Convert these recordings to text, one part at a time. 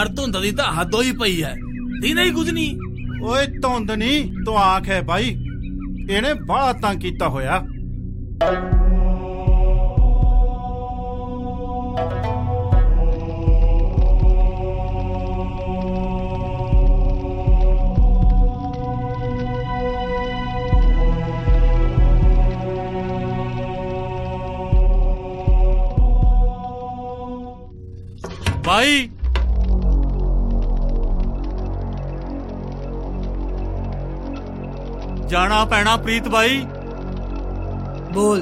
यार धुंद दी तां हद होई पई है, दिने ही कुछ नहीं। ओए धुंद नहीं तो आंख है भाई, इहने बड़ा तंग कीता होया। भाई जाना पैना प्रीत भाई। बोल।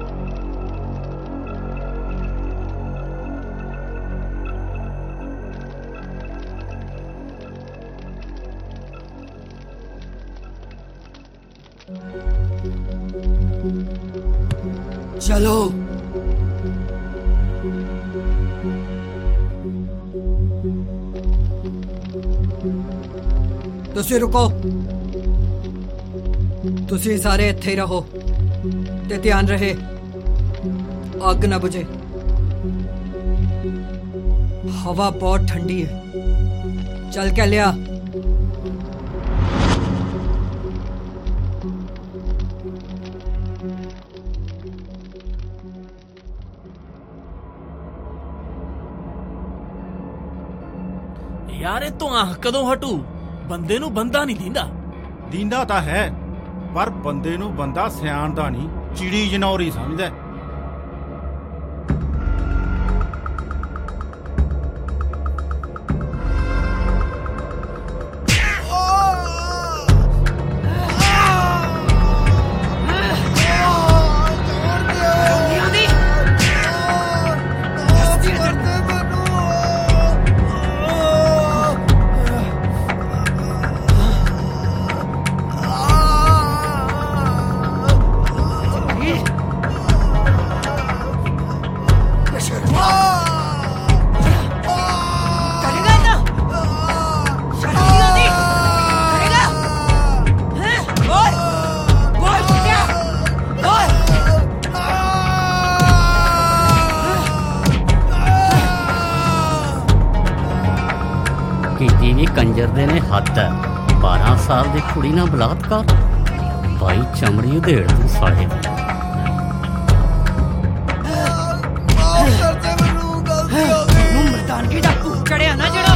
चलो। तुसी रुको, तुसी सारे इत्थे ही रहो ते ध्यान रहे अग ना बुझे। हवा बहुत ठंडी है, चल के लिया। यार तो आह कदों हटू, बंदे नू बंदा नहीं दींदा। दींदा तां है पर बंदे नू बंदा सियाणदा नहीं, चिड़ी जनौरी समझदा। कंजर दे ने हद है, 12 साल दी कुड़ी ना बलात्कार। भाई चमड़ी उधेड़ तू साले। मर्दानगी दा भूत चढ़िया ना जड़ा।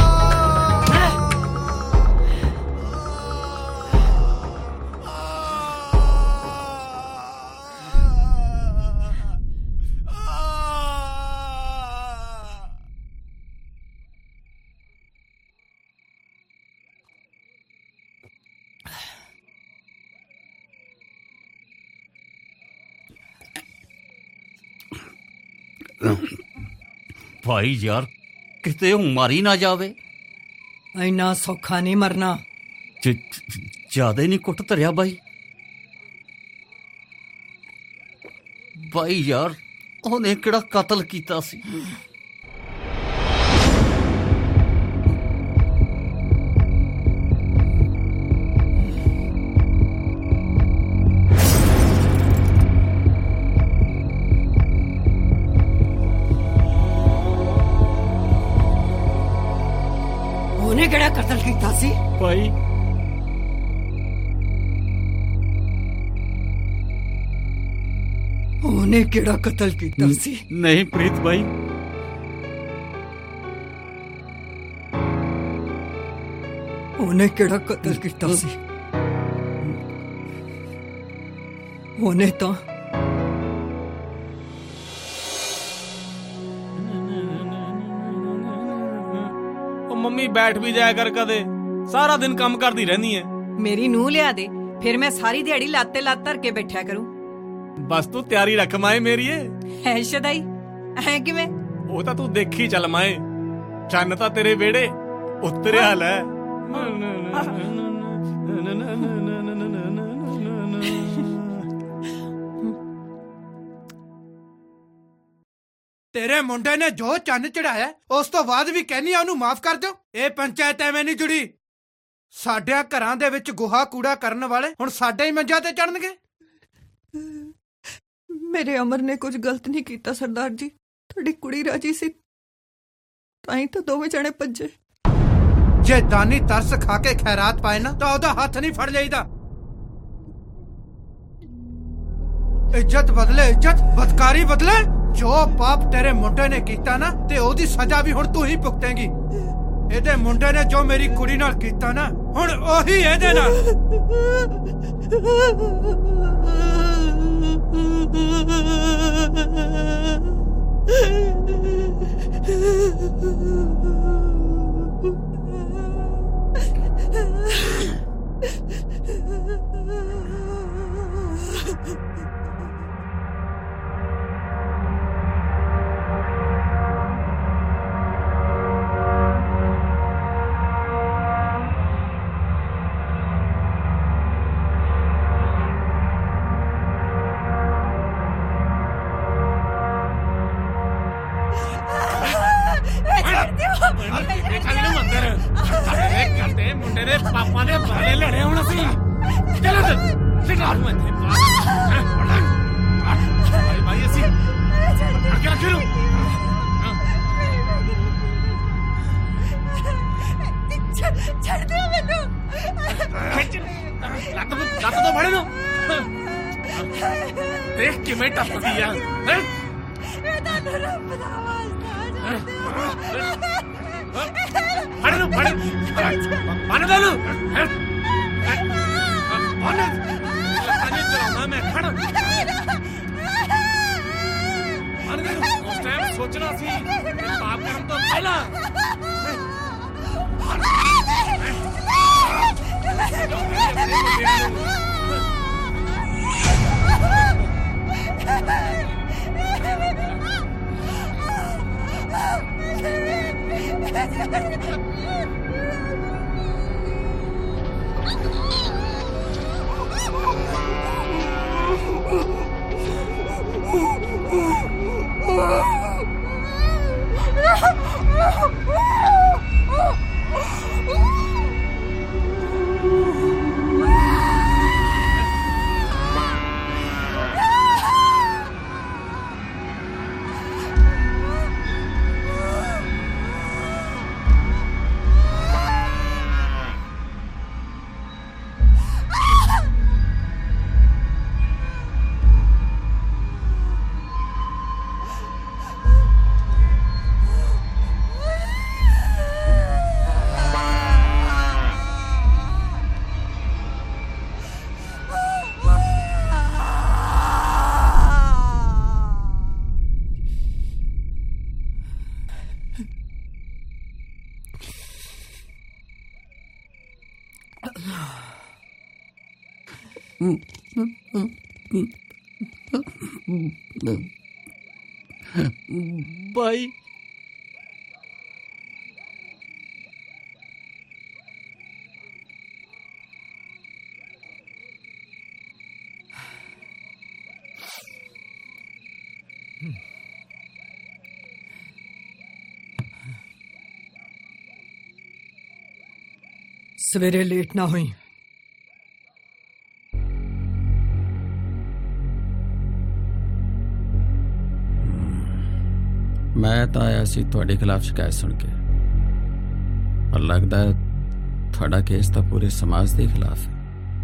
भाई यार किते मारी ना जावे। इन्ना सौखा नहीं मरना। ज्यादा नहीं कुट धरिया भाई। भाई यार उन्हें किहड़ा कतल कीता सी। उन्हें केड़ा कत्ल कीता सी भाई? उन्हें केड़ा कत्ल कीता सी? नहीं प्रीत भाई, उन्हें केड़ा कत्ल कीता सी? उन्हें तो मम्मी बैठ भी जाया कर, कदे सारा दिन काम करती रहनी है। मेरी नूह लिया दे, फिर मैं सारी दिहाड़ी लाते लात धर के बैठा करूं। बस तू तैयारी रख माए मेरी है शदाई है कि मैं वो तो तू देखी चल माए, चन्न ता तेरे बेड़े उतरे हाल है। तेरे मुंडे ने जो चन्न चढ़ाया उस तो बाद भी कहनी ओनू माफ कर दो। ये पंचायत एवें नहीं जुड़ी। साडे घरां दे विच गोहा कूड़ा करन वाले हुण साडे ही मंजा ते चढ़नगे। मेरे अमर ने कुछ गलत नहीं किया सरदार जी, थोड़ी कुड़ी राजी सी ताई तो दोवें जने भज्जे। ਜੇ ਦਾਨੀ ਤਰਸ ਖਾ ਕੇ ਖੈਰਾਤ ਪਾਏ ਨਾ ਤਾਂ ਉਹਦਾ ਹੱਥ ਨਹੀਂ ਫੜ ਲਈਦਾ। ਇੱਜ਼ਤ ਬਦਲੇ ਇੱਜ਼ਤ, ਬਦਕਾਰੀ ਬਦਲੇ। ਜੋ ਪਾਪ ਤੇਰੇ ਮੁੰਡੇ ਨੇ ਕੀਤਾ ਨਾ ਤੇ ਉਹਦੀ ਸਜ਼ਾ ਵੀ ਹੁਣ ਤੂੰ ਹੀ ਭੁਗਤੇਂਗੀ। ਇਹਦੇ ਮੁੰਡੇ ਨੇ ਜੋ ਮੇਰੀ ਕੁੜੀ ਨਾਲ ਕੀਤਾ ਨਾ, ਹੁਣ ਉਹੀ ਇਹਦੇ ਨਾਲ। ਮੁੰਡੇ ਦੇ ਪਾਪਾ ਦੇ ਬਾਰੇ ਲੜੇ ਹੁਣ ਅਸੀਂ। ਚਲੋ ਭਾਈ ਅਸੀਂ ਰੱਖੇ ਨੂੰ ਛੱਡ ਦਿਓ ਮੈਨੂੰ। ਲੱਤ ਤੋਂ ਫੜੇ ਨੂੰ ਦੇਖ ਕਿਵੇਂ ਟੱਪਦੀ ਆ। ਫੜ ਨੂੰ ਫੜ ਬੰਨ ਦੇ ਨੂੰ ਬੰਨ ਚਲਾਉਣਾ ਮੈਂ। ਖੜ ਬੰਨ ਦੇ ਉਸ ਟਾਈਮ ਸੋਚਣਾ ਸੀ ਪਾਪ ਕਰਨ ਤੋਂ ਪਹਿਲਾਂ। भाई सवेरे लेट ना हुई। मैं तो आया सी तुहाडे खिलाफ शिकायत सुन के, पर लगता है तुहाडा केस तो पूरे समाज के खिलाफ है।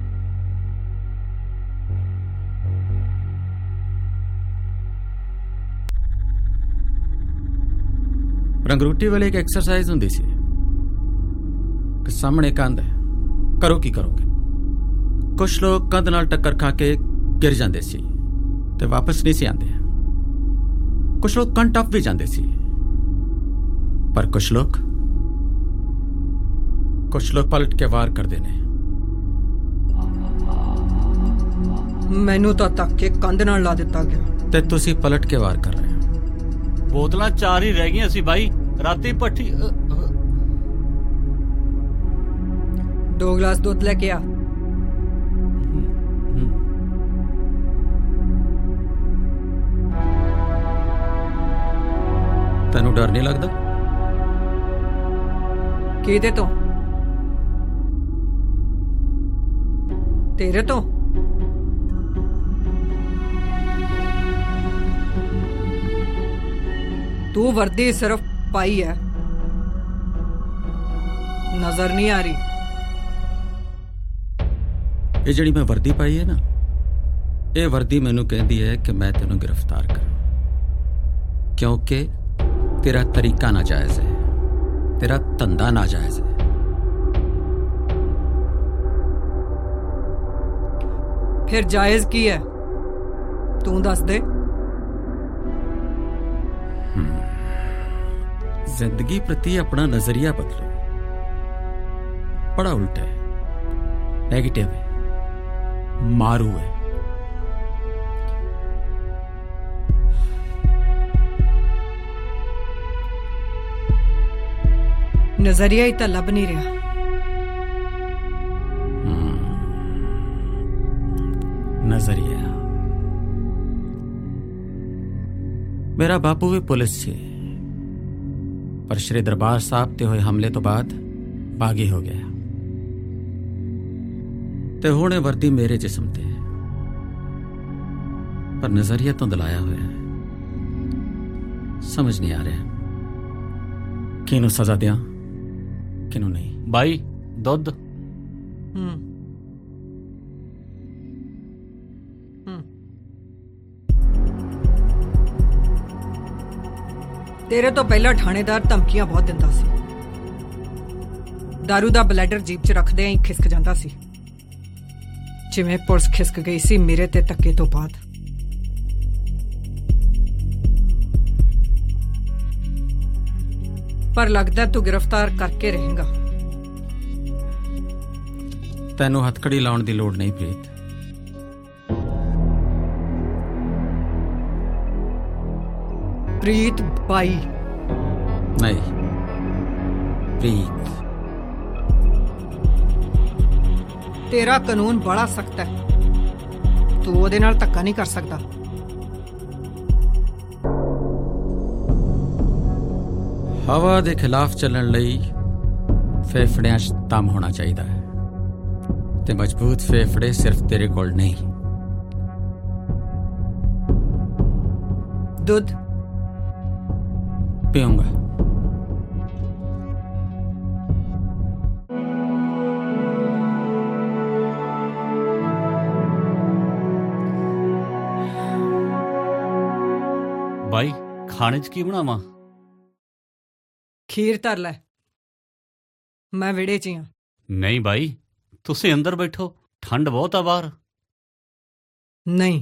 रंगरूटी वाले एक एक्सरसाइज होंदी सी कि सामने कंध है, करो की करोगे। कुछ लोग कंध नाल टक्कर खा के गिर जाते सी ते वापस नहीं सी आते। कुछ लोग कंध टप भी जाते सी, पर कुछ लोग पलट के वार करते ने। मैनू तो तक के कंध नाल ला दिता गया ते तुसी पलट के वार कर रहे हो। बोतलां 4 ही रह गई सी भाई, राती पट्टी 2 गिलास दूध लेके आ। तेनू डर नहीं लगता? किहदे तो? तेरे तो? तू वर्दी सिर्फ पाई है, नजर नहीं आ रही। ये ਜਿਹੜੀ मैं वर्दी पाई है ना, ये वर्दी मैनू कहती है कि मैं तेनों गिरफ्तार करूं, क्योंकि तेरा तरीका नाजायज है, तेरा धंधा नाजायज है। फिर जायज की है, तू दस दे। जिंदगी प्रति अपना नजरिया बदलो। बड़ा उल्टा है, नेगेटिव है, मारू है। नजरिया ही तो लब नहीं रहा। नजरिया। मेरा बापू भी पुलिस से, पर श्री दरबार साहब ते हुए हमले तो बाद बागी हो गया ते हुणे वर्दी मेरे जिस्म ते है, पर नजरिया तो दिलाया हुआ है। समझ नहीं आ रहा किनू सजा दिया किनू नहीं। भाई दुध। तेरे तो पहला थानेदार धमकियां बहुत दिंदा सी। दारू दा ब्लैडर जीप च रखदे ही खिसक जांदा सी, जिवें पुलिस खिसक गई सी मेरे ते धक्के तो बाद। पर लगदा तू गिरफ्तार करके रहेगा। तैनू हथकड़ी लाउण दी लोड़ नहीं प्रीत। प्रीत बाई नहीं, प्रीत। तेरा कानून बड़ा सख्त है, तू ओदे नाल धक्का नहीं कर सकता। हवा दे खिलाफ चलण लई फेफड़ियां च दम होना चाहिए है, ते मजबूत फेफड़े सिर्फ तेरे कोल नहीं। दूध पीऊंगा। भाई खाने च की बनावा? खीर धर लै, मैं विड़े च हां। नहीं भाई, तुसी अंदर बैठो, ठंड बहुत आ बाहर। नहीं,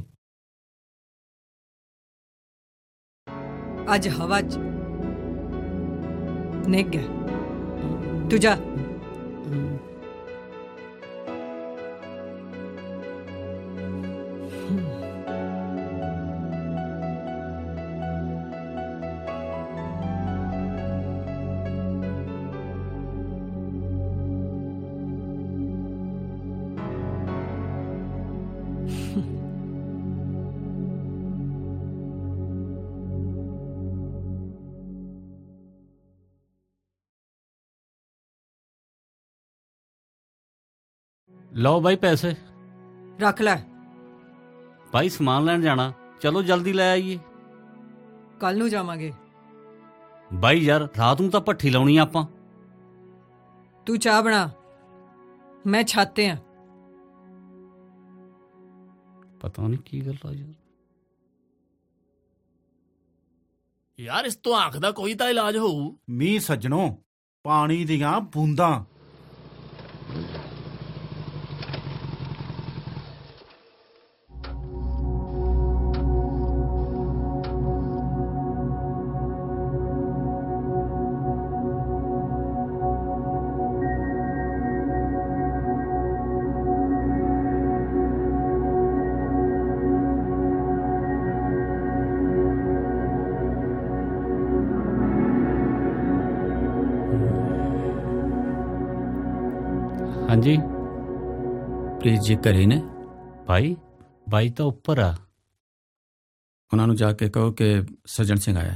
अज हवा च निग है, तू जा। लो भाई पैसे रख लै। भाई समान लैन जाना, चलो जल्दी ले आइए। कल नू जावांगे। भाई यार रात नू तां भट्ठी लाउणी आ आपां। तू चाह बना, मैं छाते हैं। पता नहीं की गल आ यार। यार इस तो आंख दा कोई तां इलाज होऊ। ਮੀਂਹ ਸੱਜਣੋ, ਪਾਣੀ ਦੀਆਂ ਬੂੰਦਾਂ। हाँ जी प्रीत जी घरे ने? भाई भाई तो ऊपर आ। उन्होंने जाके कहो कि सज्जन सिंह आया।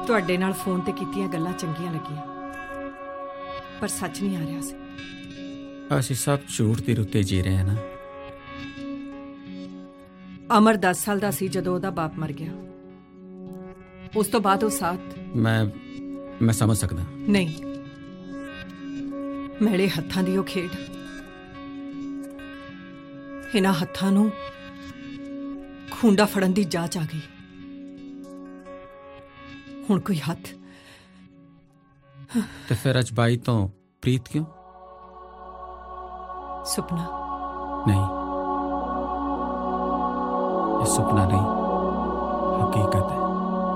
ਤੁਹਾਡੇ ਨਾਲ ਫੋਨ ਤੇ ਕੀਤੀਆਂ ਗੱਲਾਂ ਚੰਗੀਆਂ ਲੱਗੀਆਂ, ਪਰ ਸੱਚ ਨਹੀਂ ਆ ਰਿਹਾ ਸੀ। ਅਸੀਂ ਸਭ ਝੂਠ ਦੀ ਰੁੱਤੇ ਜੀ ਰਹੇ ਹਾਂ ਨਾ। ਅਮਰ 10 ਸਾਲ ਦਾ ਸੀ ਜਦੋਂ ਉਹਦਾ ਬਾਪ ਮਰ ਗਿਆ। ਉਸ ਤੋਂ ਬਾਅਦ ਉਹ ਸਾਥ ਮੈਂ ਸਮਝ ਸਕਦਾ। ਨਹੀਂ, ਮੇਰੇ ਹੱਥਾਂ ਦੀ ਉਹ ਖੇਡ, ਇਹਨਾਂ ਹੱਥਾਂ ਨੂੰ ਖੂੰਡਾ ਫੜਨ ਦੀ ਜਾਚ ਆ ਗਈ। ਹੁਣ ਕੋਈ ਹੱਥ ਤੇ ਫਿਰ ਅੱਜ ਬਾਈ ਤੋਂ ਪ੍ਰੀਤ ਕਿਉਂ? ਸੁਪਨਾ ਨਹੀਂ, ਇਹ ਸੁਪਨਾ ਨਹੀਂ, ਹਕੀਕਤ ਹੈ।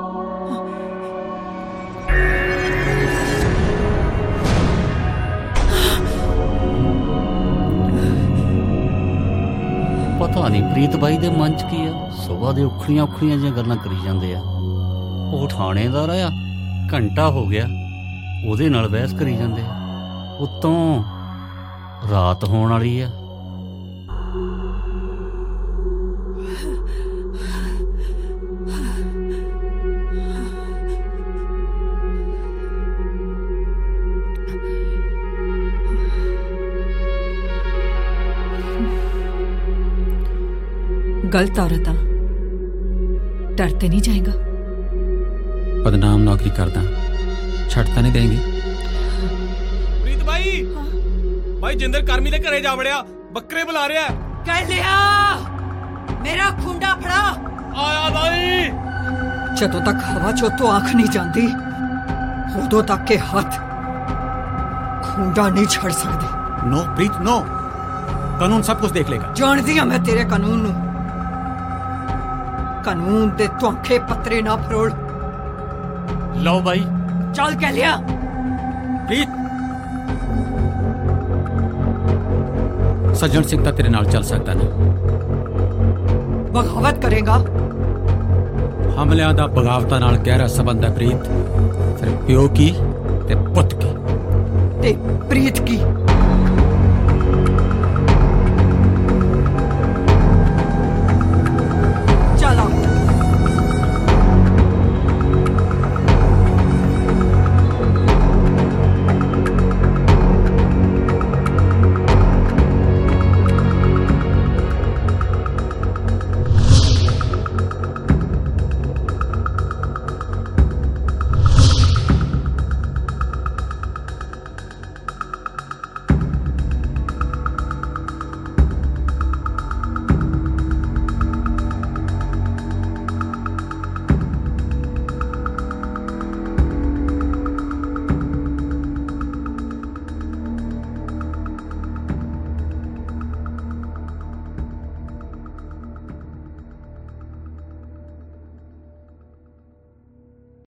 ਪਤਾ ਨਹੀਂ ਪ੍ਰੀਤ ਬਾਈ ਦੇ ਮਨ 'ਚ ਕੀ ਆ। ਸੁਬਾਹ ਦੇ ਔਖੀਆਂ ਜਿਹੀਆਂ ਗੱਲਾਂ ਕਰੀ ਜਾਂਦੇ ਆ। ਉਹ ਥਾਣੇਦਾਰ ਆ, ਘੰਟਾ ਹੋ ਗਿਆ ਉਹਦੇ ਨਾਲ ਬਹਿਸ ਕਰੀ ਜਾਂਦੇ ਆ। ਉੱਤੋਂ ਰਾਤ ਹੋਣ ਵਾਲੀ ਆ। गलत औरत आ, डरते नहीं जाएगा? बदनाम नौकरी करदा, छड़ता नहीं देंगे। ਪ੍ਰੀਤ ਬਾਈ, ਭਾਈ ਜਿੰਦਰ ਕਰਮੀ ਦੇ ਘਰੇ ਜਾ ਵੜਿਆ, ਬੱਕਰੇ ਬੁਲਾ ਰਿਹਾ। कह लिया मेरा खुंडा फड़ा। ਆਇਆ ਬਾਈ। ਜਦੋਂ ਤੱਕ ਹਵਾ ਚੋਂ ਤੋਂ ਆਂਖ ਨਹੀਂ ਜਾਂਦੀ, ਉਦੋਂ ਤੱਕ ਕੇ ਹੱਥ ਖੁੰਡਾ ਨਹੀਂ ਛੱਡ ਸਕਦੇ। नो प्रीत नो, कानून सब कुछ देख लेगा। ਜਾਣਦੀ ਹਾਂ ਮੈਂ ਤੇਰੇ ਕਾਨੂੰਨ ਨੂੰ। ਕਾਨੂੰਨ ਦੇ ਧੋਖੇ ਪੱਤਰੇ ਨਾ ਫਰੋਲ। ਲਓ ਬਾਈ, ਚੱਲ ਕਹਿ ਲਿਆ। प्रीत, सज्जन सिंह ਤਾਂ ਤੇਰੇ ਨਾਲ ਚੱਲ ਸਕਦਾ ਨਾ। ਬਗਾਵਤ ਕਰੇਗਾ। ਹਮਲਿਆਂ ਦਾ ਬਗਾਵਤਾਂ ਨਾਲ ਗਹਿਰਾ ਸੰਬੰਧ ਹੈ ਪ੍ਰੀਤ। ਫਿਰ ਪਿਓ ਕੀ ਤੇ ਪੁੱਤ ਕੀ। ਤੇ ਪ੍ਰੀਤ ਕੀ